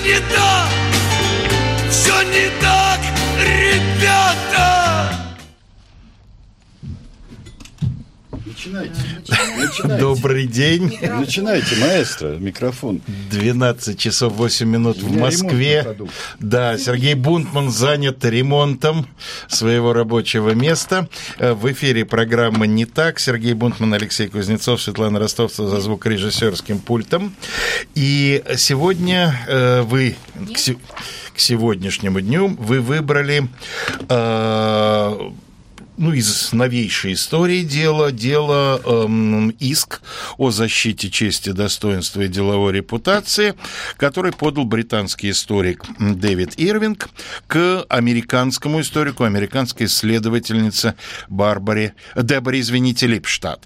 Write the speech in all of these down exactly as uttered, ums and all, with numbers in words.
не так, все не так, ребята. Начинайте. Начинайте. Добрый день. Микрофон. Начинайте, маэстро, микрофон. двенадцать часов восемь минут в Москве. Да, Сергей Бунтман занят ремонтом своего рабочего места. В эфире программа «Не так». Сергей Бунтман, Алексей Кузнецов, Светлана Ростовцева за звукорежиссерским пультом. И сегодня э, вы... К, се- к сегодняшнему дню вы выбрали... Э, Ну, из новейшей истории дела, дело эм, иск о защите чести, достоинства и деловой репутации, который подал британский историк Дэвид Ирвинг к американскому историку, американской исследовательнице Барбаре, Деборе, извините, Липштадт.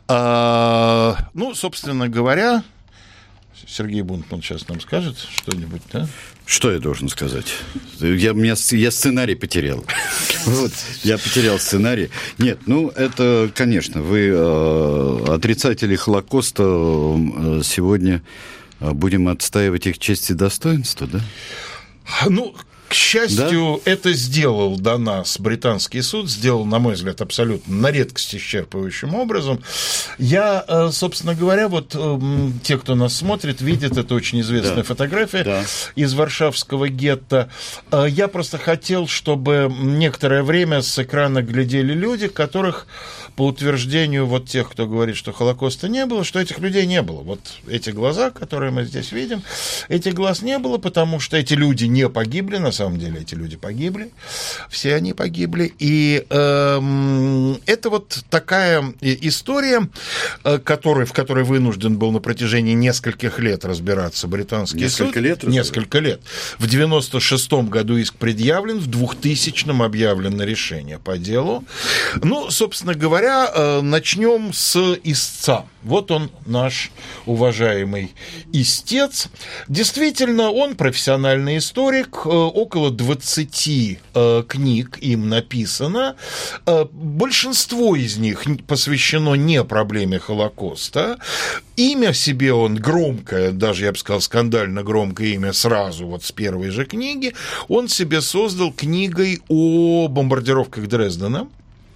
А, ну, собственно говоря, Сергей Бунтман сейчас нам скажет что-нибудь, да? Что я должен сказать? Я, меня, я сценарий потерял. Вот, я потерял сценарий. Нет, ну, это, конечно, вы э, отрицатели Холокоста э, сегодня будем отстаивать их честь и достоинство, да? Ну, к счастью, да? это сделал до нас британский суд, сделал, на мой взгляд, абсолютно на редкость исчерпывающим образом. Я, собственно говоря, вот те, кто нас смотрит, видят, это очень известная да. фотография да. из варшавского гетто. Я просто хотел, чтобы некоторое время с экрана глядели люди, которых, по утверждению вот тех, кто говорит, что Холокоста не было, что этих людей не было. Вот эти глаза, которые мы здесь видим, этих глаз не было, потому что эти люди не погибли, на самом деле эти люди погибли, все они погибли. И э, это вот такая история, который, в которой вынужден был на протяжении нескольких лет разбираться британский Несколько суд. лет? Несколько лет. В девяносто шестом году иск предъявлен, в двухтысячном объявлено решение по делу. Ну, собственно говоря, начнем с истца. Вот он, наш уважаемый истец. Действительно, он профессиональный историк, около двадцати книг им написано. Большинство из них посвящено не проблеме Холокоста. Имя себе он громкое, даже, я бы сказал, скандально громкое имя сразу вот с первой же книги, он себе создал книгой о бомбардировках Дрездена.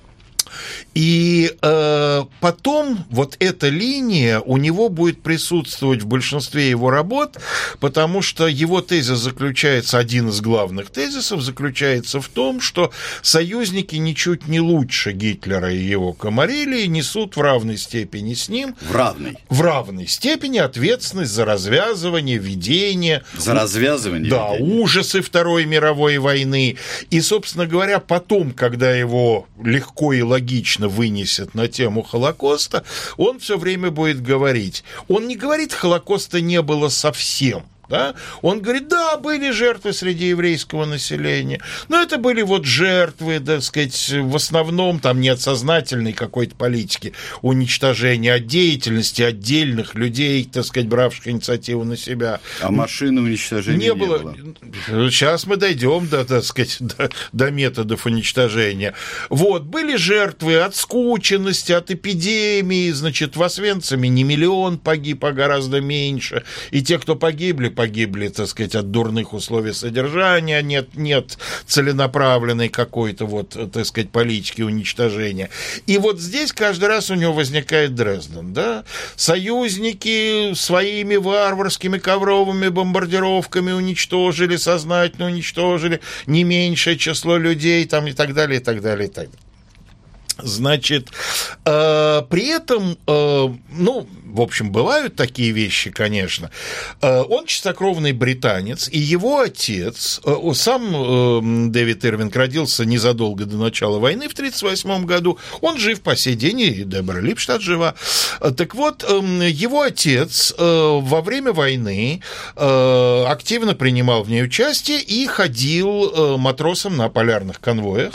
И э, потом вот эта линия у него будет присутствовать в большинстве его работ, потому что его тезис заключается, один из главных тезисов заключается в том, что союзники ничуть не лучше Гитлера и его Камарилии несут в равной степени с ним. В равной? В равной степени ответственность за развязывание, ведение. За развязывание? Да, ведение. Ужасы Второй мировой войны. И, собственно говоря, потом, когда его легко и логично вынесет на тему Холокоста, он все время будет говорить. Он не говорит, Холокоста не было совсем. Да? Он говорит, да, были жертвы среди еврейского населения, но это были вот жертвы, так сказать, в основном там не от сознательной какой-то политики уничтожения, от деятельности отдельных людей, так сказать, бравших инициативу на себя. А машины уничтожения не, не было. было. Сейчас мы дойдем до, так сказать, до, до методов уничтожения. Вот, были жертвы от скученности, от эпидемии, значит, в Освенциме не миллион погиб, а гораздо меньше, и те, кто погибли, погибли, так сказать, от дурных условий содержания, нет, нет целенаправленной какой-то вот, так сказать, политики уничтожения. И вот здесь каждый раз у него возникает Дрезден, да? Союзники своими варварскими ковровыми бомбардировками уничтожили, сознательно уничтожили не меньшее число людей, там, и так далее, и так далее, и так далее. Значит, э, при этом, э, ну, в общем, бывают такие вещи, конечно. Э, он чистокровный британец, и его отец, э, сам э, Дэвид Ирвинг родился незадолго до начала войны в тридцать восьмом году, он жив по сей день, и Дебора Липштадт жива. Так вот, э, его отец э, во время войны э, активно принимал в ней участие и ходил э, матросом на полярных конвоях.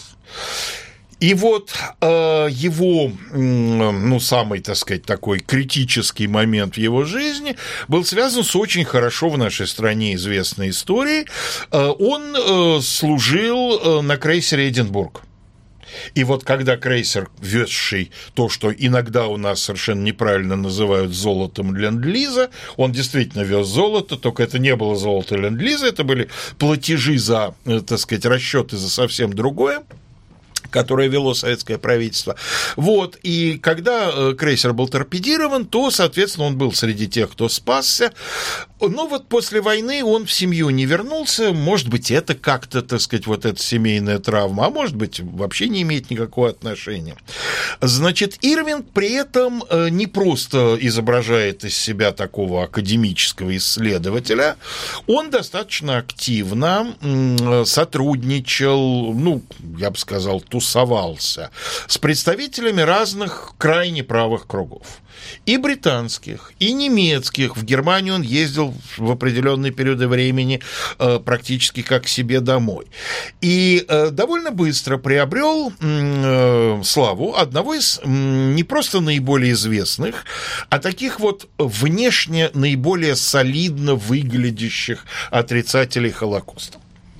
И вот э, его, ну, самый, так сказать, такой критический момент в его жизни был связан с очень хорошо в нашей стране известной историей. Э, он э, служил э, на крейсере «Эдинбург». И вот когда крейсер, везший то, что иногда у нас совершенно неправильно называют золотом Ленд-Лиза, он действительно вез золото, только это не было золото Ленд-Лиза, это были платежи за, так сказать, расчеты за совсем другое, которое вело советское правительство. Вот, и когда крейсер был торпедирован, то, соответственно, он был среди тех, кто спасся. Но вот после войны он в семью не вернулся. Может быть, это как-то, так сказать, вот эта семейная травма, а может быть, вообще не имеет никакого отношения. Значит, Ирвинг при этом не просто изображает из себя такого академического исследователя, он достаточно активно сотрудничал, ну, я бы сказал, тусовался с представителями разных крайне правых кругов. И британских, и немецких. В Германию он ездил в определенные периоды времени э, практически как к себе домой. И э, довольно быстро приобрел э, славу одного из э, не просто наиболее известных, а таких вот внешне наиболее солидно выглядящих отрицателей Холокоста.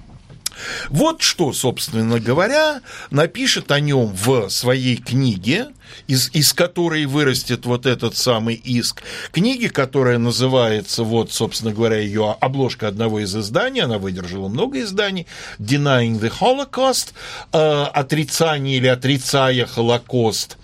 Вот что, собственно говоря, напишет о нем в своей книге, из, из которой вырастет вот этот самый иск. Книги, которая называется, вот, собственно говоря, ее обложка одного из изданий, она выдержала много изданий, «Denying the Holocaust», э, «Отрицание» или «Отрицая Холокост»,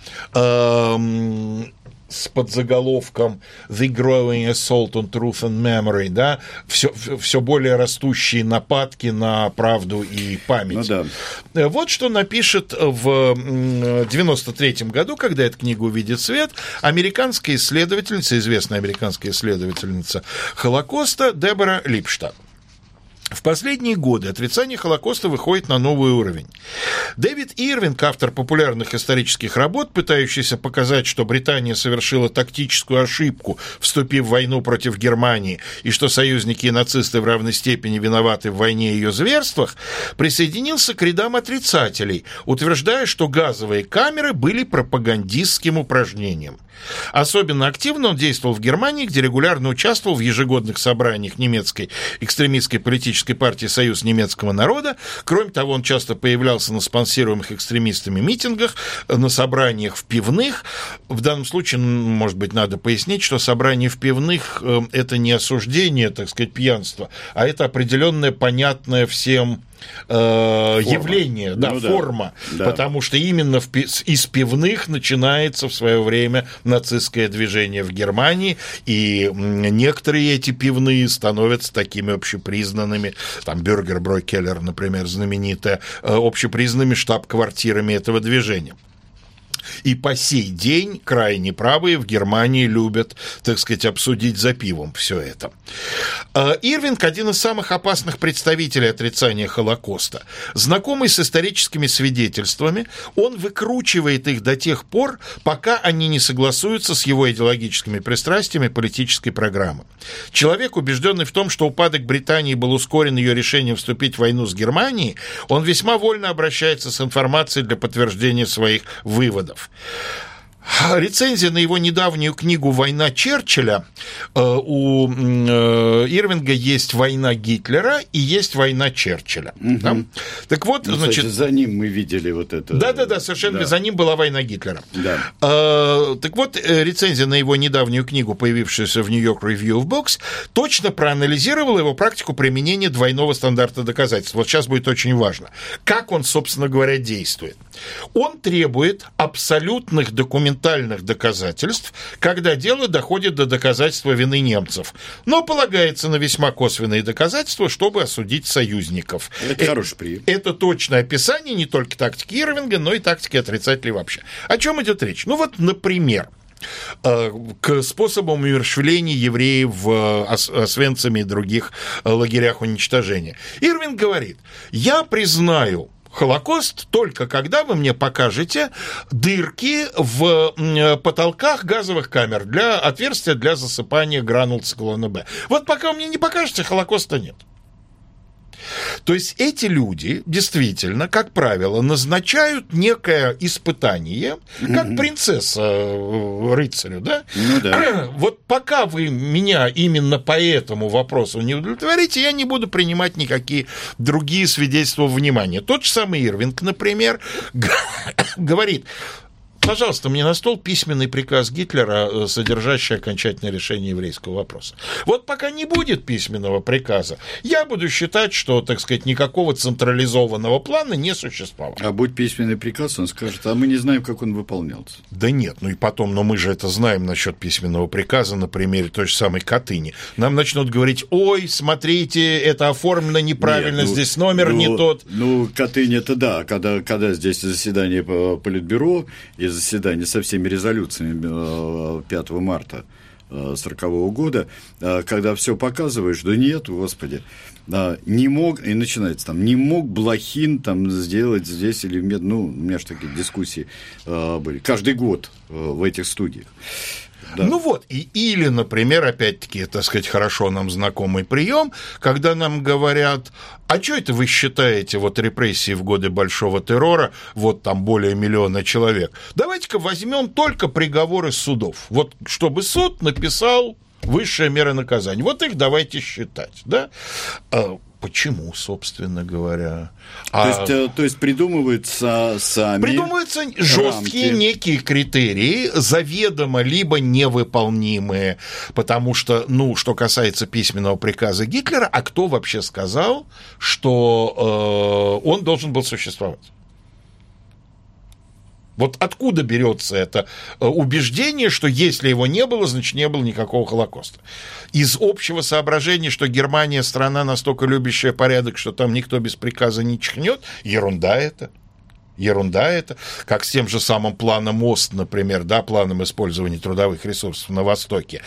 э, с подзаголовком «The Growing Assault on Truth and Memory», да, все, все более растущие нападки на правду и память. Ну, да. Вот что напишет в девяносто третьем году, когда эта книга увидит свет, американская исследовательница, известная американская исследовательница Холокоста Дебора Липштадт. В последние годы отрицание Холокоста выходит на новый уровень. Дэвид Ирвинг, автор популярных исторических работ, пытающийся показать, что Британия совершила тактическую ошибку, вступив в войну против Германии, и что союзники и нацисты в равной степени виноваты в войне и ее зверствах, присоединился к рядам отрицателей, утверждая, что газовые камеры были пропагандистским упражнением. Особенно активно он действовал в Германии, где регулярно участвовал в ежегодных собраниях немецкой экстремистской политической партии «Союз немецкого народа». Кроме того, он часто появлялся на спонсируемых экстремистами митингах, на собраниях в пивных. В данном случае, может быть, надо пояснить, что собрание в пивных – это не осуждение, так сказать, пьянства, а это определенное, понятное всем Э, явление, да, ну, форма, да. Потому что именно в, из пивных начинается в свое время нацистское движение в Германии, и некоторые эти пивные становятся такими общепризнанными, там Бюргерброй Келлер, например, знаменитая, общепризнанными штаб-квартирами этого движения. И по сей день крайне правые в Германии любят, так сказать, обсудить за пивом все это. Ирвинг – один из самых опасных представителей отрицания Холокоста. Знакомый с историческими свидетельствами, он выкручивает их до тех пор, пока они не согласуются с его идеологическими пристрастиями политической программы. Человек, убежденный в том, что упадок Британии был ускорен ее решением вступить в войну с Германией, он весьма вольно обращается с информацией для подтверждения своих выводов. Рецензия на его недавнюю книгу «Война Черчилля». У Ирвинга есть «Война Гитлера» и есть «Война Черчилля». Угу. Да? Так вот, ну, значит... Кстати, за ним мы видели вот это... Да-да-да, совершенно. Да. За ним была «Война Гитлера». Да. А, так вот, рецензия на его недавнюю книгу, появившуюся в New York Review of Books, точно проанализировала его практику применения двойного стандарта доказательств. Вот сейчас будет очень важно. Как он, собственно говоря, действует. Он требует абсолютных документальных доказательств, когда дело доходит до доказательства вины немцев, но полагается на весьма косвенные доказательства, чтобы осудить союзников. Это хороший прием. Это точное описание не только тактики Ирвинга, но и тактики отрицателей вообще. О чем идет речь? Ну вот, например, к способам умерщвления евреев в Освенциме и других лагерях уничтожения. Ирвинг говорит: «Я признаю Холокост только когда вы мне покажете дырки в потолках газовых камер, для отверстия для засыпания гранул циклона Б. Вот пока вы мне не покажете, Холокоста нет». То есть эти люди действительно, как правило, назначают некое испытание, как mm-hmm. принцесса рыцарю, да? Ну да. Вот пока вы меня именно по этому вопросу не удовлетворите, я не буду принимать никакие другие свидетельства внимания. Тот же самый Ирвинг, например, говорит: пожалуйста, мне на стол письменный приказ Гитлера, содержащий окончательное решение еврейского вопроса. Вот пока не будет письменного приказа, я буду считать, что, так сказать, никакого централизованного плана не существовало. А будет письменный приказ, он скажет: а мы не знаем, как он выполнялся. Да нет, ну и потом, но мы же это знаем насчет письменного приказа на примере той же самой Катыни. Нам начнут говорить: ой, смотрите, это оформлено неправильно, нет, ну, здесь номер ну, не тот. Ну, Катынь это да, когда, когда здесь заседание Политбюро и заседание со всеми резолюциями пятого марта сорокового года, когда все показываешь, да нет, господи, не мог, и начинается там, не мог Блохин там сделать здесь или нет, ну, у меня же такие дискуссии были каждый год в этих студиях. Да. Ну вот, и, или, например, опять-таки, так сказать, хорошо нам знакомый прием, когда нам говорят: а что это вы считаете вот репрессии в годы Большого террора, вот там более миллиона человек? Давайте-ка возьмем только приговоры судов. Вот чтобы суд написал высшая мера наказания. Вот их давайте считать, да? Почему, собственно говоря? То, а... есть, то есть придумываются сами Придумываются жесткие рамки. Некие критерии, заведомо либо невыполнимые, потому что, ну, что касается письменного приказа Гитлера, а кто вообще сказал, что э, он должен был существовать? Вот откуда берется это убеждение, что если его не было, значит, не было никакого Холокоста? Из общего соображения, что Германия страна настолько любящая порядок, что там никто без приказа не чихнет? Ерунда это. Ерунда это. Как с тем же самым планом ОСТ, например, да, планом использования трудовых ресурсов на Востоке.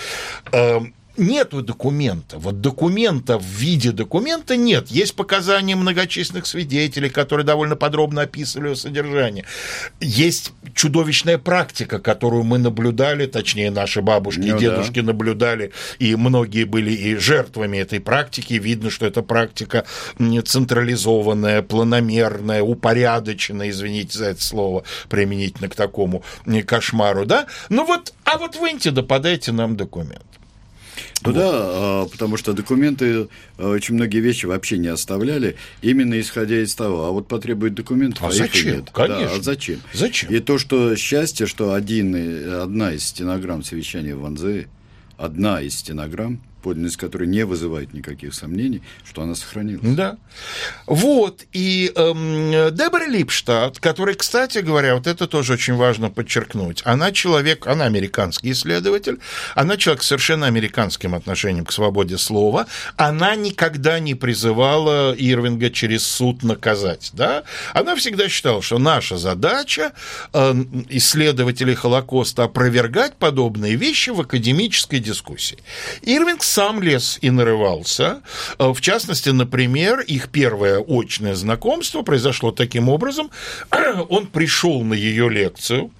Нету документа. Вот документа в виде документа нет. Есть показания многочисленных свидетелей, которые довольно подробно описывали его содержание. Есть чудовищная практика, которую мы наблюдали, точнее, наши бабушки ну, и дедушки да. наблюдали, и многие были и жертвами этой практики. Видно, что эта практика централизованная, планомерная, упорядоченная, извините за это слово, применительно к такому кошмару, да? Ну вот, а вот выньте да подайте нам документ. Ну вот. Да, потому что документы очень многие вещи вообще не оставляли, именно исходя из того, а вот потребуют документов, а, а зачем? их нет. Конечно. Да, а зачем? Зачем? И то, что счастье, что один, одна из стенограмм совещания в Ванзе, одна из стенограмм, подлинность которой не вызывает никаких сомнений, что она сохранилась. Да. Вот, и эм, Дебора Липштадт, которая, кстати говоря, вот это тоже очень важно подчеркнуть, она человек, она американский исследователь, она человек с совершенно американским отношением к свободе слова, она никогда не призывала Ирвинга через суд наказать, да, она всегда считала, что наша задача, э, исследователей Холокоста, опровергать подобные вещи в академической дискуссии. Ирвинг сам лез и нарывался. В частности, например, их первое очное знакомство произошло таким образом. Он пришел на ее лекцию,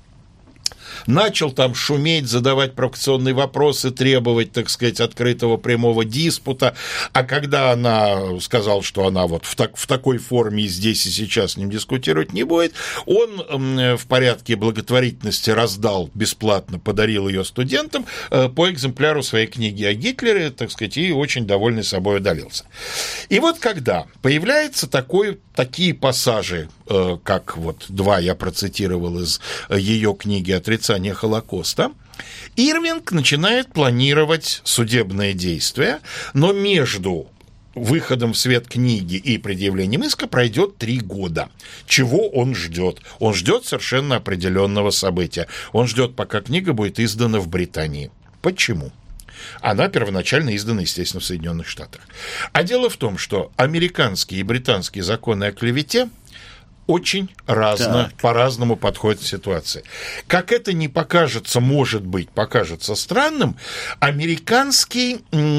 начал там шуметь, задавать провокационные вопросы, требовать, так сказать, открытого прямого диспута, а когда она сказала, что она вот в, так, в такой форме и здесь, и сейчас с ним дискутировать не будет, он в порядке благотворительности раздал бесплатно, подарил ее студентам по экземпляру своей книги о Гитлере, так сказать, и очень довольный собой удалился. И вот когда появляются такой, такие пассажи, как вот два я процитировал из ее книги «Отрицание Холокоста», Ирвинг начинает планировать судебные действия, но между выходом в свет книги и предъявлением иска пройдет три года. Чего он ждет? Он ждет совершенно определенного события. Он ждет, пока книга будет издана в Британии. Почему? Она первоначально издана, естественно, в Соединенных Штатах. А дело в том, что американские и британские законы о клевете очень разно, так. по-разному подходят к ситуации. Как это не покажется, может быть, покажется странным, американский,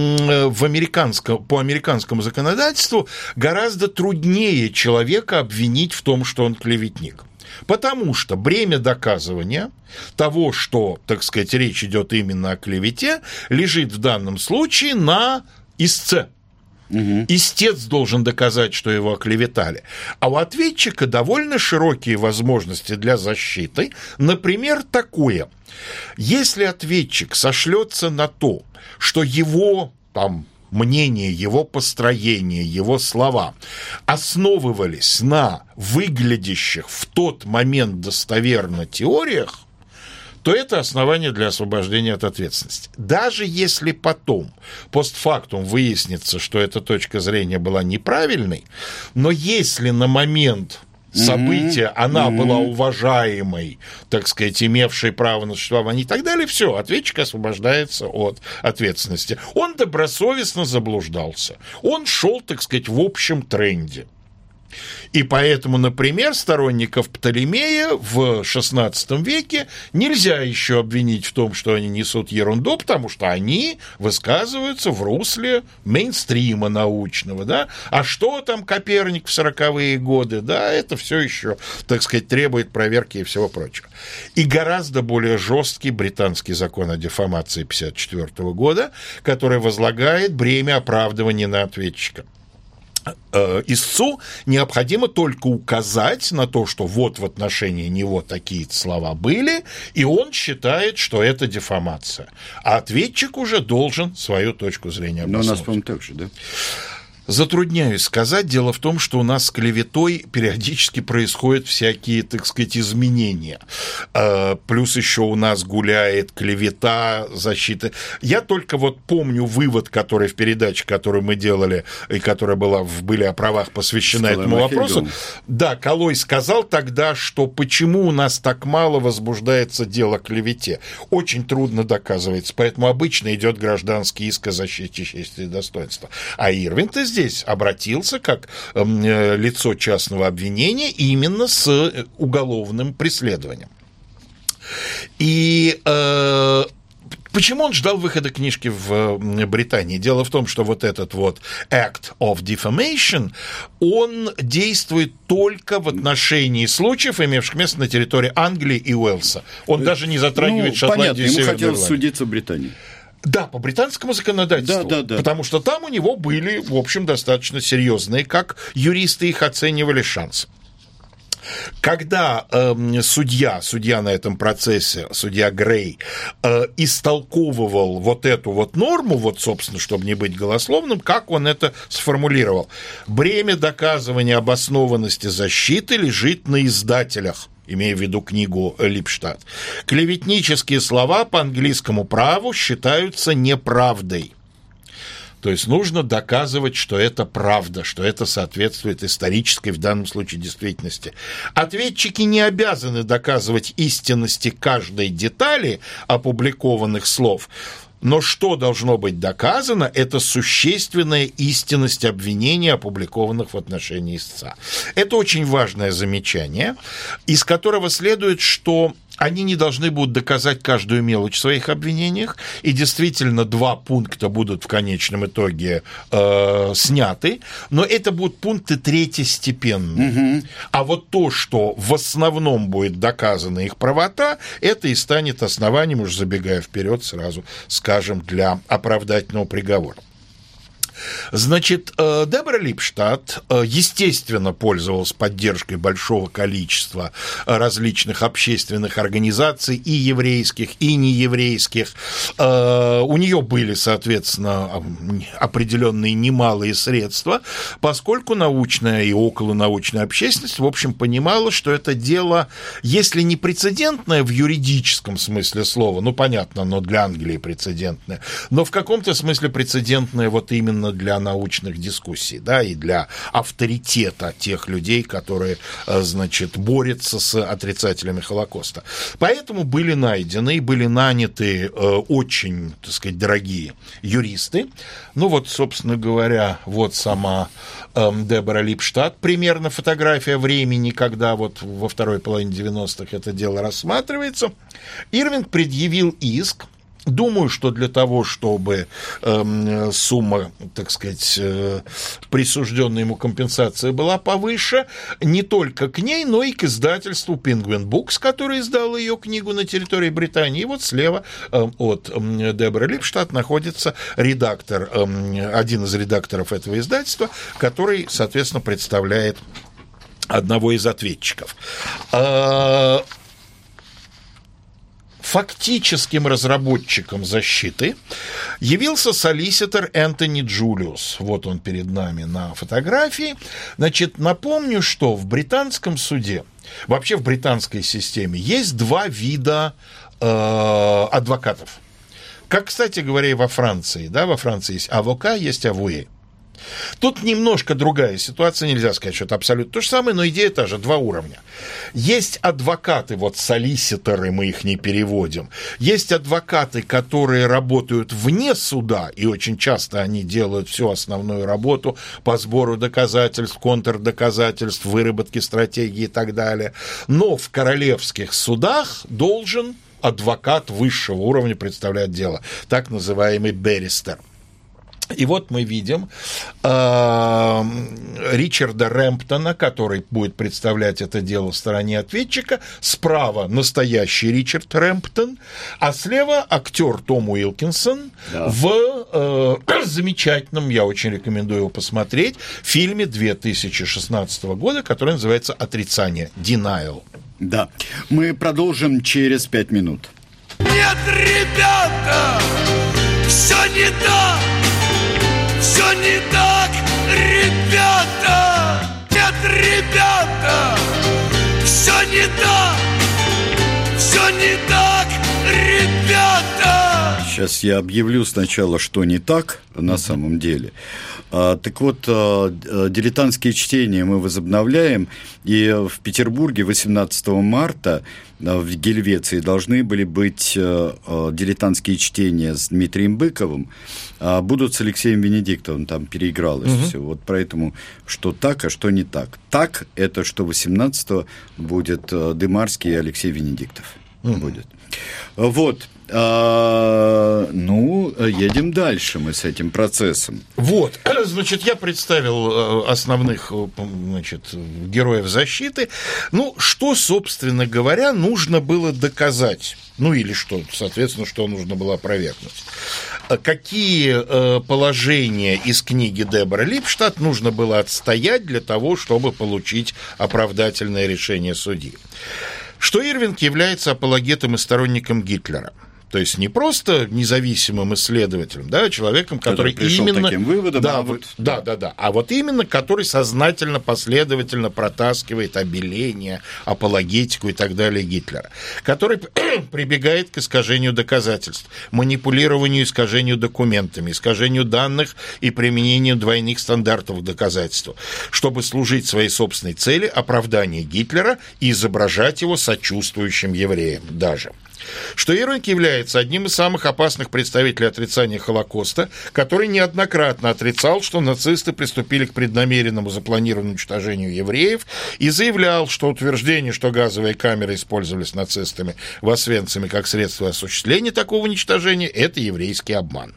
в американском, по американскому законодательству гораздо труднее человека обвинить в том, что он клеветник. Потому что бремя доказывания того, что, так сказать, речь идет именно о клевете, лежит в данном случае на истце. Угу. Истец должен доказать, что его оклеветали. А у ответчика довольно широкие возможности для защиты. Например, такое. Если ответчик сошлется на то, что его там, мнение, его построение, его слова основывались на выглядящих в тот момент достоверно теориях, то это основание для освобождения от ответственности. Даже если потом, постфактум, выяснится, что эта точка зрения была неправильной, но если на момент события mm-hmm. она mm-hmm. была уважаемой, так сказать, имевшей право на существование и так далее, все, ответчик освобождается от ответственности. Он добросовестно заблуждался. Он шел, так сказать, в общем тренде. И поэтому, например, сторонников Птолемея в шестнадцатом веке нельзя еще обвинить в том, что они несут ерунду, потому что они высказываются в русле мейнстрима научного, да? А что там Коперник в сороковые годы, да, это все еще, так сказать, требует проверки и всего прочего. И гораздо более жесткий британский закон о дефамации пятьдесят четвёртого года, который возлагает бремя оправдывания на ответчика. Истцу необходимо только указать на то, что вот в отношении него такие слова были, и он считает, что это дефамация. А ответчик уже должен свою точку зрения обосновать. Но у нас, по-моему, так же, да? Затрудняюсь сказать. Дело в том, что у нас с клеветой периодически происходят всякие, так сказать, изменения. Плюс еще у нас гуляет клевета, защита. Я только вот помню вывод, который в передаче, которую мы делали, и которая была в «Были о правах» посвящена этому вопросу. Да, Каллой сказал тогда, что почему у нас так мало возбуждается дело о клевете. Очень трудно доказывается, поэтому обычно идет гражданский иск о защите чести и достоинства. А Ирвинг-то здесь обратился как э, лицо частного обвинения именно с уголовным преследованием. И э, почему он ждал выхода книжки в Британии? Дело в том, что вот этот вот Act of Defamation, он действует только в отношении случаев, имевших место на территории Англии и Уэльса. Он даже не затрагивает ну, Шотландию и Северную Ирландию. Ему хотелось судиться в Британии. Да, по британскому законодательству, да, да, да. Потому что там у него были, в общем, достаточно серьезные, как юристы их оценивали, шансы. Когда э, судья, судья на этом процессе, судья Грей, э, истолковывал вот эту вот норму, вот, собственно, чтобы не быть голословным, как он это сформулировал? Бремя доказывания обоснованности защиты лежит на издателях, имея в виду книгу Липштадт. Клеветнические слова по английскому праву считаются неправдой. То есть нужно доказывать, что это правда, что это соответствует исторической, в данном случае, действительности. Ответчики не обязаны доказывать истинности каждой детали опубликованных слов, но что должно быть доказано, это существенная истинность обвинений, опубликованных в отношении истца. Это очень важное замечание, из которого следует, что они не должны будут доказать каждую мелочь в своих обвинениях, и действительно два пункта будут в конечном итоге э, сняты, но это будут пункты третьестепенные. Угу. А вот то, что в основном будет доказана их правота, это и станет основанием, уж забегая вперед сразу, скажем, для оправдательного приговора. Значит, Дебора Липштадт, естественно, пользовалась поддержкой большого количества различных общественных организаций, и еврейских, и нееврейских. У нее были, соответственно, определенные немалые средства, поскольку научная и околонаучная общественность, в общем, понимала, что это дело, если не прецедентное в юридическом смысле слова, ну, понятно, но для Англии прецедентное, но в каком-то смысле прецедентное вот именно для научных дискуссий, да, и для авторитета тех людей, которые, значит, борются с отрицателями Холокоста. Поэтому были найдены и были наняты очень, так сказать, дорогие юристы. Ну вот, собственно говоря, вот сама Дебора Липштадт, примерно фотография времени, когда вот во второй половине девяностых это дело рассматривается. Ирвинг предъявил иск Думаю, что для того, чтобы э, сумма, так сказать, э, присужденная ему компенсация была повыше, не только к ней, но и к издательству Penguin Books, который издал ее книгу на территории Британии. И вот слева э, от э, Деборы Липштадт находится редактор, э, один из редакторов этого издательства, который, соответственно, представляет одного из ответчиков. Фактическим разработчиком защиты явился солиситор Энтони Джулиус. Вот он перед нами на фотографии. Значит, напомню, что в британском суде, вообще в британской системе, есть два вида э, адвокатов. Как, кстати говоря, и во Франции. Да, во Франции есть авока, есть авуэ. Тут немножко другая ситуация, нельзя сказать, что это абсолютно то же самое, но идея та же, два уровня. Есть адвокаты, вот солиситоры, мы их не переводим, есть адвокаты, которые работают вне суда, и очень часто они делают всю основную работу по сбору доказательств, контрдоказательств, выработке стратегии и так далее, но в королевских судах должен адвокат высшего уровня представлять дело, так называемый баристер. И вот мы видим э, Ричарда Рэмптона, который будет представлять это дело в стороне ответчика. Справа настоящий Ричард Рэмптон, а слева актер Том Уилкинсон, да, в э, замечательном, я очень рекомендую его посмотреть, фильме две тысячи шестнадцатого года, который называется «Отрицание», «Denial». Да, мы продолжим через пять минут. Нет, ребята, все не так. Все не так, ребята! Нет, ребята! Все не так! Все не так, ребята! Сейчас я объявлю сначала, что не так на самом деле. А, так вот, а, дилетантские чтения мы возобновляем, и в Петербурге восемнадцатого марта в Гельвеции должны были быть а, дилетантские чтения с Дмитрием Быковым, а будут с Алексеем Венедиктовым, там переигралось угу. все. Вот поэтому, что так, а что не так. Так, это что восемнадцатого будет Дымарский и Алексей Венедиктов. Угу. Будет. Вот. А, ну, едем дальше мы с этим процессом. Вот, значит, я представил основных, значит, героев защиты. Ну, что, собственно говоря, нужно было доказать? Ну, или что, соответственно, что нужно было опровергнуть? Какие положения из книги Деборы Липштадт нужно было отстоять для того, чтобы получить оправдательное решение судьи? Что Ирвинг является апологетом и сторонником Гитлера. То есть не просто независимым исследователем, да, человеком, который, который пришел именно... таким выводом, да, а вот... да, да, да, а вот именно который сознательно, последовательно протаскивает обеление, апологетику и так далее Гитлера, который прибегает к искажению доказательств, манипулированию, искажению документами, искажению данных и применению двойных стандартов к доказательству, чтобы служить своей собственной цели оправдания Гитлера и изображать его сочувствующим евреем даже. Что Ирвинг является одним из самых опасных представителей отрицания Холокоста, который неоднократно отрицал, что нацисты приступили к преднамеренному запланированному уничтожению евреев, и заявлял, что утверждение, что газовые камеры использовались нацистами в Освенциме как средство осуществления такого уничтожения, это еврейский обман.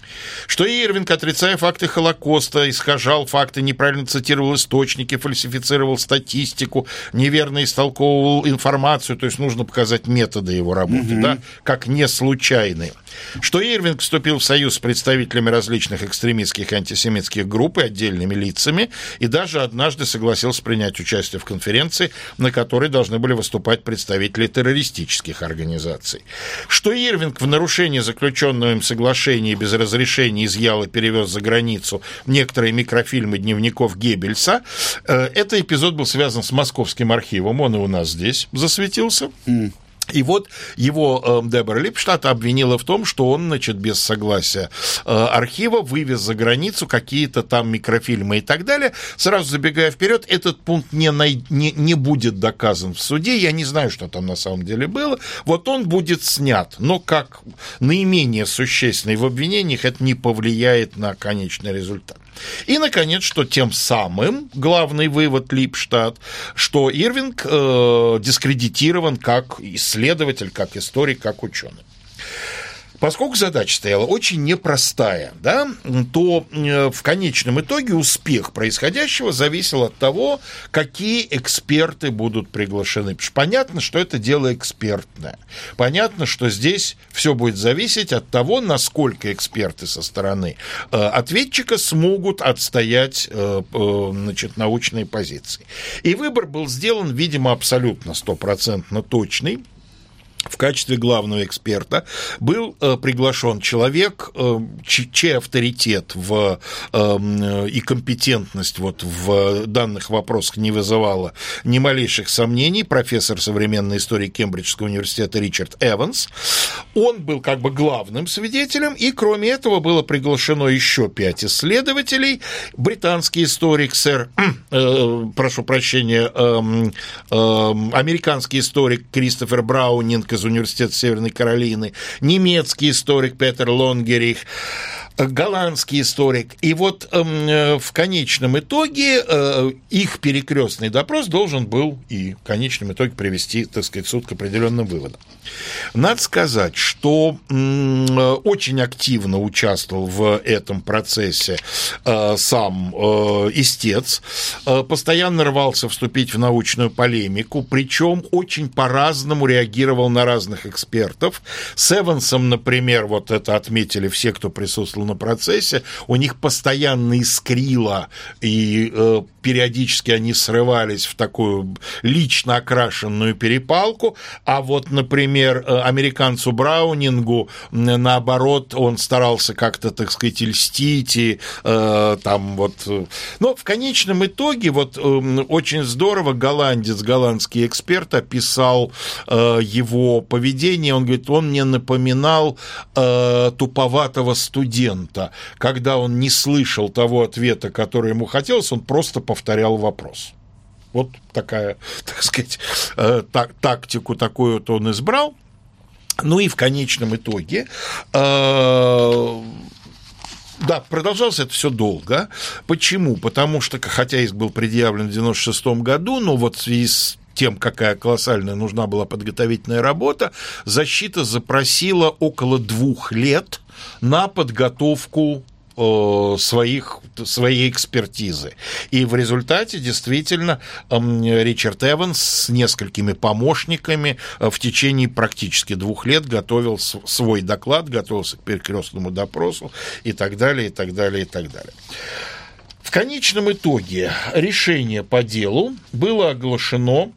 Что Ирвинг, отрицая факты Холокоста, искажал факты, неправильно цитировал источники, фальсифицировал статистику, неверно истолковывал информацию, то есть нужно показать методы его работы, угу. да, как не случайные. Что Ирвинг вступил в союз с представителями различных экстремистских и антисемитских групп и отдельными лицами, и даже однажды согласился принять участие в конференции, на которой должны были выступать представители террористических организаций. Что Ирвинг в нарушении заключенного им соглашения без разрешения изъял и перевез за границу некоторые микрофильмы дневников Геббельса. Этот эпизод был связан с Московским архивом, он и у нас здесь засветился. Mm. И вот его э, Дебора Липштадт обвинила в том, что он, значит, без согласия э, архива вывез за границу какие-то там микрофильмы и так далее. Сразу забегая вперед, этот пункт не, най- не, не будет доказан в суде. Я не знаю, что там на самом деле было. Вот он будет снят. Но как наименее существенный в обвинениях, это не повлияет на конечный результат. И, наконец, что тем самым, главный вывод Липштадт, что Ирвинг э, дискредитирован как исследователь, как историк, как ученый. Поскольку задача стояла очень непростая, да, то в конечном итоге успех происходящего зависел от того, какие эксперты будут приглашены. Потому что понятно, что это дело экспертное. Понятно, что здесь все будет зависеть от того, насколько эксперты со стороны ответчика смогут отстоять, значит, научные позиции. И выбор был сделан, видимо, абсолютно стопроцентно точный. В качестве главного эксперта был э, приглашен человек, э, чей авторитет в, э, и компетентность вот в данных вопросах не вызывала ни малейших сомнений, профессор современной истории Кембриджского университета Ричард Эванс. Он был как бы главным свидетелем, и кроме этого было приглашено еще пять исследователей. Британский историк, сэр, э, прошу прощения, э, э, американский историк Кристофер Браунинг из Университета Северной Каролины, немецкий историк Петер Лонгерих, голландский историк. И вот э, в конечном итоге э, их перекрестный допрос должен был и в конечном итоге привести, так сказать, суд к определенным выводам. Надо сказать, что э, очень активно участвовал в этом процессе э, сам э, истец, э, постоянно рвался вступить в научную полемику, причем очень по-разному реагировал на разных экспертов. С Эвансом, например, вот это отметили все, кто присутствовал на процессе, у них постоянно искрило, и э, периодически они срывались в такую лично окрашенную перепалку, а вот, например, американцу Браунингу, наоборот, он старался как-то, так сказать, льстить, и э, там вот... Но в конечном итоге вот э, очень здорово голландец, голландский эксперт описал э, его поведение, он говорит, он мне напоминал э, туповатого студента, когда он не слышал того ответа, который ему хотелось, он просто повторял вопрос. Вот такая, так сказать, э, так, тактику такую вот он избрал. Ну и в конечном итоге... Э, Да, продолжалось это все долго. Почему? Потому что, хотя иск был предъявлен в девяносто шестом году, но вот в связи с тем, какая колоссальная нужна была подготовительная работа, защита запросила около двух лет на подготовку своих, своей экспертизы. И в результате действительно Ричард Эванс с несколькими помощниками в течение практически двух лет готовил свой доклад, готовился к перекрестному допросу и так далее, и так далее, и так далее. В конечном итоге решение по делу было оглашено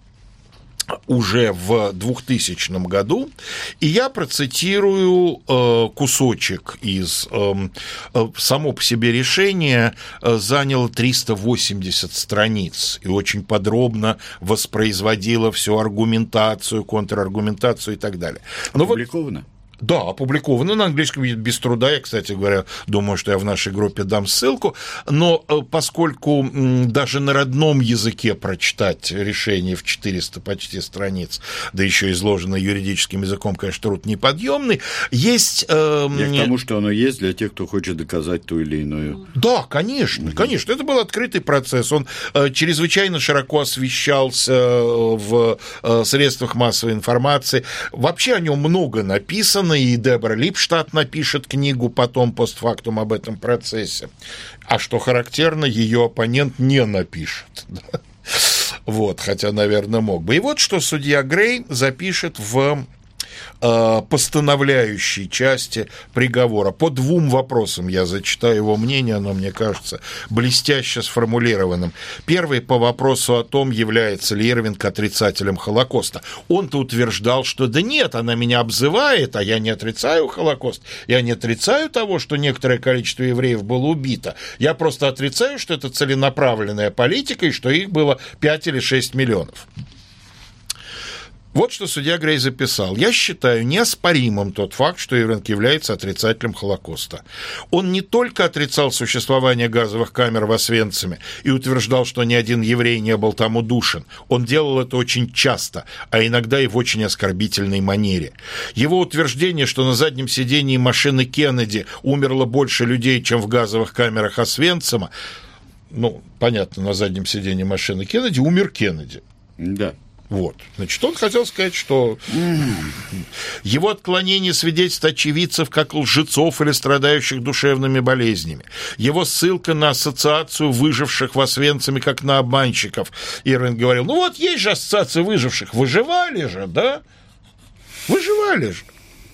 уже в двухтысячном году, и я процитирую э, кусочек из э, э, само по себе решение э, заняло триста восемьдесят страниц и очень подробно воспроизводило всю аргументацию, контраргументацию и так далее. Но опубликовано? Вот, да, опубликовано на английском без труда. Я, кстати говоря, думаю, что я в нашей группе дам ссылку. Но поскольку даже на родном языке прочитать решение в четыреста почти страниц, да еще изложено юридическим языком, конечно, труд неподъемный, есть... Э, я к тому, что оно есть для тех, кто хочет доказать ту или иную... Да, конечно, конечно. Это был открытый процесс. Он э, чрезвычайно широко освещался в э, средствах массовой информации. Вообще о нем много написано, и Дебора Липштадт напишет книгу потом постфактум об этом процессе. А что характерно, ее оппонент не напишет. Вот, хотя, наверное, мог бы. И вот что судья Грей запишет в постановляющей части приговора. По двум вопросам я зачитаю его мнение, оно, мне кажется, блестяще сформулированным. Первый по вопросу о том, является ли Ирвинг отрицателем Холокоста. Он-то утверждал, что да нет, она меня обзывает, а я не отрицаю Холокост. Я не отрицаю того, что некоторое количество евреев было убито. Я просто отрицаю, что это целенаправленная политика и что их было пять или шесть миллионов. Вот что судья Грей записал. «Я считаю неоспоримым тот факт, что Ирвинг является отрицателем Холокоста. Он не только отрицал существование газовых камер в Освенциме и утверждал, что ни один еврей не был там удушен. Он делал это очень часто, а иногда и в очень оскорбительной манере. Его утверждение, что на заднем сидении машины Кеннеди умерло больше людей, чем в газовых камерах Освенцима, ну, понятно, на заднем сидении машины Кеннеди умер Кеннеди». Да. Вот. Значит, он хотел сказать, что его отклонение свидетельств очевидцев как лжецов или страдающих душевными болезнями, его ссылка на ассоциацию выживших в Освенциме как на обманщиков. Ирвинг говорил, ну вот есть же ассоциация выживших, выживали же, да? Выживали же.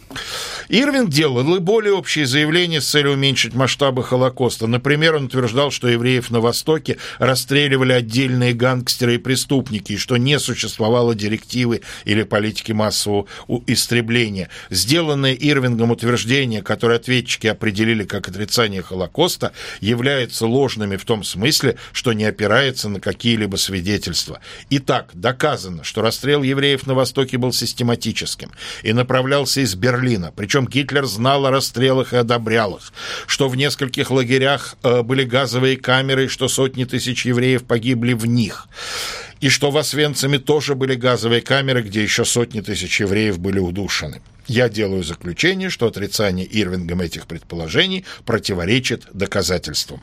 Ирвинг делал и более общие заявления с целью уменьшить масштабы Холокоста. Например, он утверждал, что евреев на Востоке расстреливали отдельные гангстеры и преступники, и что не существовало директивы или политики массового истребления. Сделанное Ирвингом утверждение, которое ответчики определили как отрицание Холокоста, являются ложными в том смысле, что не опирается на какие-либо свидетельства. Итак, доказано, что расстрел евреев на Востоке был систематическим и направлялся из Берлина, причем Гитлер знал о расстрелах и одобрял их, что в нескольких лагерях э, были газовые камеры, и что сотни тысяч евреев погибли в них, и что в Освенциме тоже были газовые камеры, где еще сотни тысяч евреев были удушены. Я делаю заключение, что отрицание Ирвингом этих предположений противоречит доказательствам.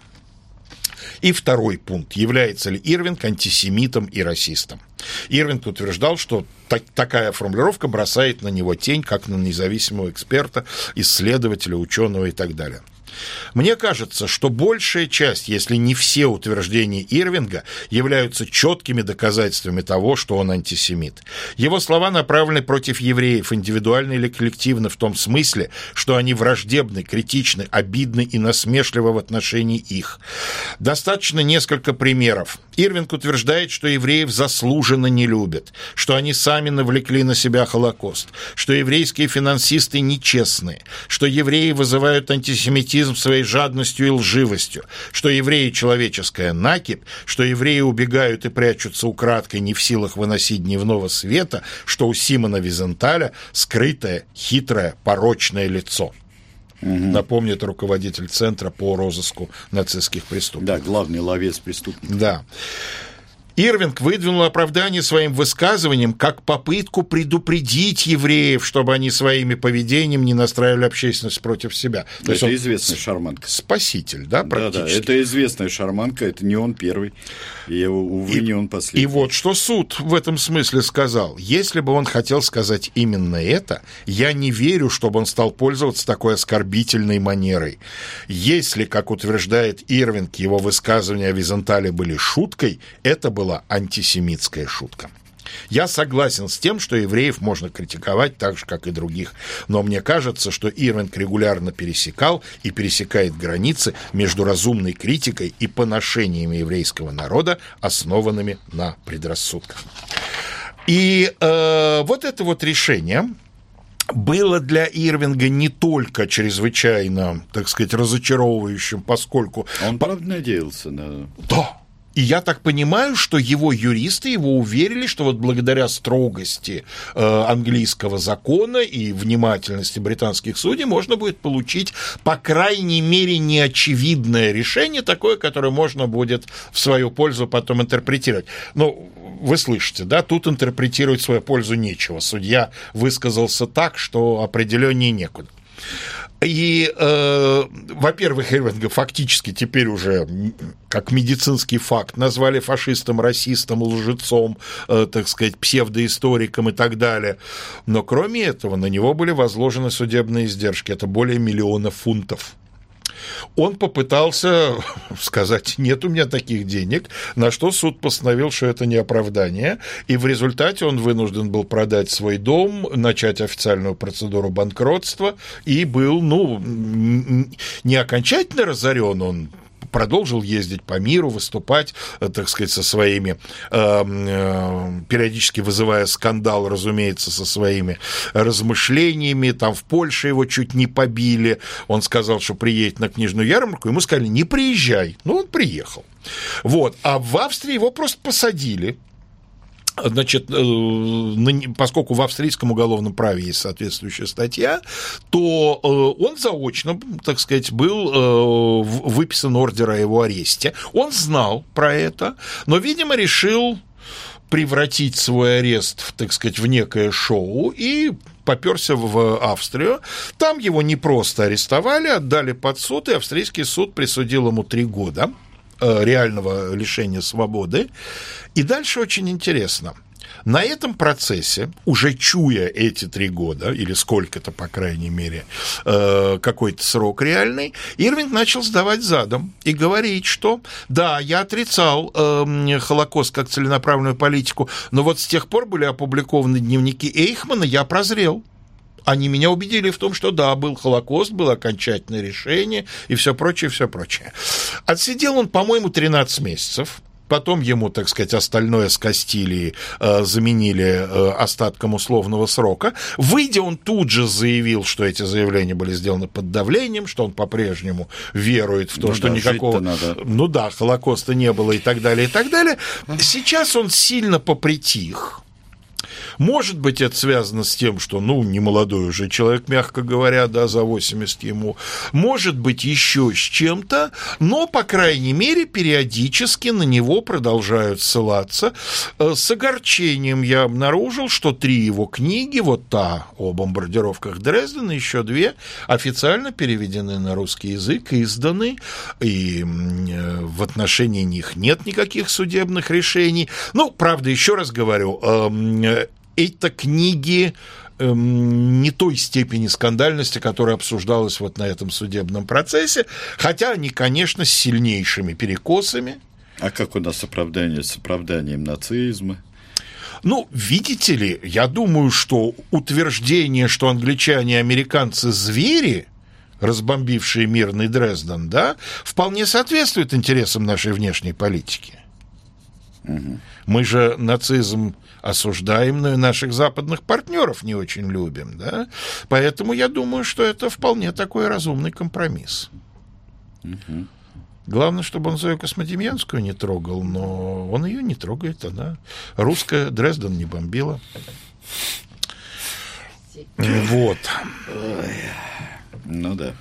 И второй пункт. Является ли Ирвинг антисемитом и расистом? Ирвинг утверждал, что так, такая формулировка бросает на него тень, как на независимого эксперта, исследователя, ученого и так далее. Мне кажется, что большая часть, если не все утверждения Ирвинга, являются четкими доказательствами того, что он антисемит. Его слова направлены против евреев, индивидуально или коллективно, в том смысле, что они враждебны, критичны, обидны и насмешливы в отношении их. Достаточно несколько примеров. Ирвинг утверждает, что евреев заслуженно не любят, что они сами навлекли на себя Холокост, что еврейские финансисты нечестные, что евреи вызывают антисемитизм своей жадностью и лживостью, что евреи – человеческая накипь, что евреи убегают и прячутся украдкой, не в силах выносить дневного света, что у Симона Визенталя скрытое, хитрое, порочное лицо. Угу. Напомню, это руководитель Центра по розыску нацистских преступников. Да, главный ловец преступников. Да. Ирвинг выдвинул оправдание своим высказыванием как попытку предупредить евреев, чтобы они своими поведением не настраивали общественность против себя. То это известная шарманка. Спаситель, да, практически. Да, да, это известная шарманка, это не он первый, и, увы, и, не он последний. И вот что суд в этом смысле сказал. Если бы он хотел сказать именно это, я не верю, чтобы он стал пользоваться такой оскорбительной манерой. Если, как утверждает Ирвинг, его высказывания о Визентале были шуткой, это было была антисемитская шутка. Я согласен с тем, что евреев можно критиковать так же, как и других, но мне кажется, что Ирвинг регулярно пересекал и пересекает границы между разумной критикой и поношениями еврейского народа, основанными на предрассудках. И э, вот это вот решение было для Ирвинга не только чрезвычайно, так сказать, разочаровывающим, поскольку... Он, правда, надеялся на... Да. И я так понимаю, что его юристы его уверили, что вот благодаря строгости э, английского закона и внимательности британских судей можно будет получить, по крайней мере, неочевидное решение, такое, которое можно будет в свою пользу потом интерпретировать. Ну, вы слышите, да, тут интерпретировать в свою пользу нечего. Судья высказался так, что определённее некуда. И, э, во-первых, Ирвинга фактически теперь уже как медицинский факт назвали фашистом, расистом, лжецом, э, так сказать, псевдоисториком и так далее. Но кроме этого на него были возложены судебные издержки. Это более миллиона фунтов. Он попытался сказать, нет у меня таких денег, на что суд постановил, что это не оправдание, и в результате он вынужден был продать свой дом, начать официальную процедуру банкротства, и был, ну, не окончательно разорен, он продолжил ездить по миру, выступать, так сказать, со своими, э, э, периодически вызывая скандал, разумеется, со своими размышлениями. Там в Польше его чуть не побили. Он сказал, что приедет на книжную ярмарку. Ему сказали, не приезжай. Ну, он приехал. Вот. А в Австрии его просто посадили. Значит, поскольку в австрийском уголовном праве есть соответствующая статья, то он заочно, так сказать, был выписан ордер о его аресте. Он знал про это, но, видимо, решил превратить свой арест, так сказать, в некое шоу и попёрся в Австрию. Там его не просто арестовали, отдали под суд, и австрийский суд присудил ему три года реального лишения свободы. И дальше очень интересно. На этом процессе, уже чуя эти три года, или сколько-то, по крайней мере, какой-то срок реальный, Ирвинг начал сдавать задом и говорить, что да, я отрицал Холокост как целенаправленную политику, но вот с тех пор были опубликованы дневники Эйхмана, я прозрел. Они меня убедили в том, что да, был Холокост, было окончательное решение и все прочее, все прочее. Отсидел он, по-моему, тринадцать месяцев. Потом ему, так сказать, остальное скостили, э, заменили э, остатком условного срока. Выйдя, он тут же заявил, что эти заявления были сделаны под давлением, что он по-прежнему верует в то, ну что да, никакого... Ну да, Холокоста не было и так далее, и так далее. Сейчас он сильно попритих. Может быть, это связано с тем, что, ну, не молодой уже человек, мягко говоря, да, за восемьдесят ему. Может быть, еще с чем-то, но, по крайней мере, периодически на него продолжают ссылаться. С огорчением я обнаружил, что три его книги, вот та о бомбардировках Дрездена, еще две, официально переведены на русский язык, изданы, и в отношении них нет никаких судебных решений. Ну, правда, еще раз говорю, это книги э, не той степени скандальности, которая обсуждалась вот на этом судебном процессе, хотя они, конечно, с сильнейшими перекосами. А как у нас оправдание с оправданием нацизма? Ну, видите ли, я думаю, что утверждение, что англичане и американцы звери, разбомбившие мирный Дрезден, да, вполне соответствует интересам нашей внешней политики. Угу. Мы же нацизм осуждаем, но и наших западных партнеров не очень любим, да? Поэтому я думаю, что это вполне такой разумный компромисс. Угу. Главное, чтобы он Зою Космодемьянскую не трогал, но он ее не трогает, она русская, Дрезден не бомбила. Вот. Ну да.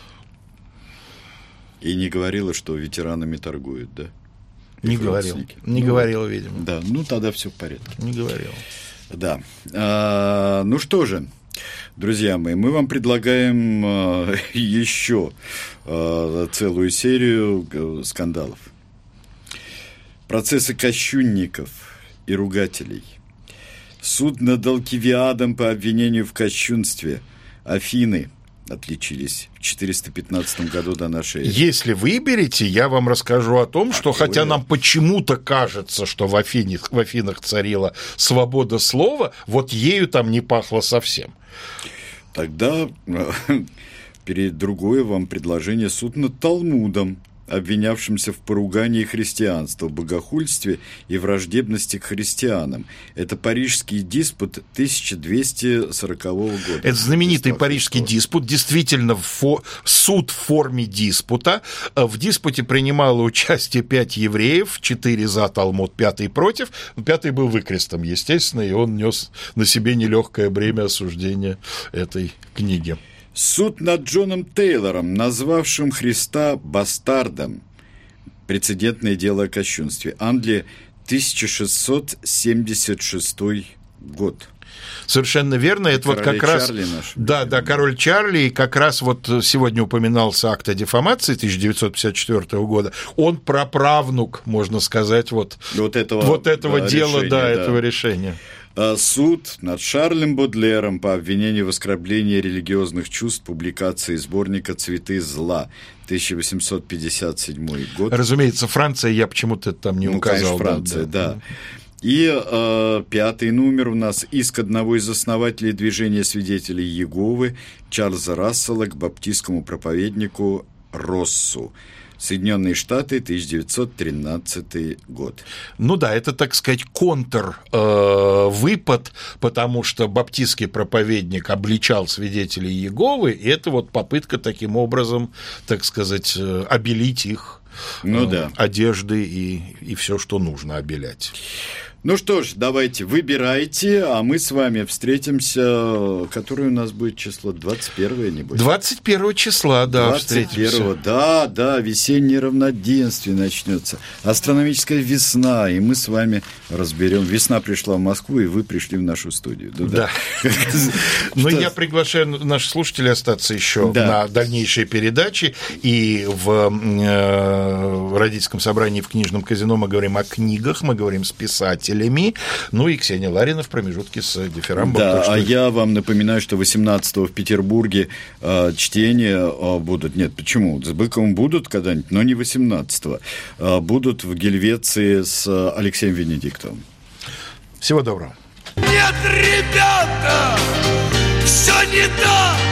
И не говорила, что ветеранами торгуют, да? Не говорил. Не ну, говорил, видимо. Да, ну тогда все в порядке. Не говорил. Да. А, ну что же, друзья мои, мы вам предлагаем а, еще а, целую серию скандалов. Процессы кощунников и ругателей. Суд над Алкивиадом по обвинению в кощунстве. Афины отличились в четыреста пятнадцатом году до нашей эры. Если выберете, я вам расскажу о том, что Какое? хотя нам почему-то кажется, что в Афинах, в Афинах царила свобода слова, вот ею там не пахло совсем. Тогда перед другое вам предложение: суд над Талмудом, обвинявшимся в поругании христианства, богохульстве и враждебности к христианам. Это парижский диспут тысяча двести сорокового года. Это знаменитый парижский диспут, действительно фо... суд в форме диспута. В диспуте принимало участие пять евреев, четыре за Талмуд, пятый против. Пятый был выкрестом, естественно, и он нес на себе нелегкое бремя осуждения этой книги. Суд над Джоном Тейлором, назвавшим Христа бастардом. Прецедентное дело о кощунстве. Англия, тысяча шестьсот семьдесят шестой год. Совершенно верно. Это вот как раз... Наш, да, да, король Чарли. И как раз вот сегодня упоминался акт о дефамации тысяча девятьсот пятьдесят четвёртого года. Он праправнук, можно сказать, вот, вот этого, вот этого да, дела, решения, да, да, этого решения. Суд над Шарлем Бодлером по обвинению в оскорблении религиозных чувств, публикации сборника «Цветы зла», тысяча восемьсот пятьдесят седьмой год. Разумеется, Франция, я почему-то там не ну, указал. Конечно, Франция, да. да. И э, пятый номер у нас: иск одного из основателей движения свидетелей Иеговы Чарльза Рассела к баптистскому проповеднику Россу. Соединенные Штаты, тысяча девятьсот тринадцатый год. Ну да, это, так сказать, контрвыпад, э, потому что баптистский проповедник обличал свидетелей Иеговы, и это вот попытка таким образом, так сказать, обелить их ну, э, да. одежды и, и все, что нужно обелять. Ну что ж, давайте, выбирайте, а мы с вами встретимся, которое у нас будет число, двадцать первое, небось? двадцать первого числа, да, двадцать первого, встретимся. Да, да, весеннее равноденствие начнется, астрономическая весна, и мы с вами разберем. Весна пришла в Москву, и вы пришли в нашу студию. Да. Но я приглашаю наших слушателей остаться еще на дальнейшие передачи, и в в родительском собрании в книжном казино мы говорим о книгах, мы говорим с писателями. Ну и Ксения Ларина в промежутке с дифирамбом. Да, что... а я вам напоминаю, что восемнадцатого в Петербурге э, чтения э, будут. Нет, почему? С Быковым будут когда-нибудь, но не восемнадцатого. Э, будут в Гельвеции с Алексеем Венедиктовым. Всего доброго. Нет, ребята, все не так.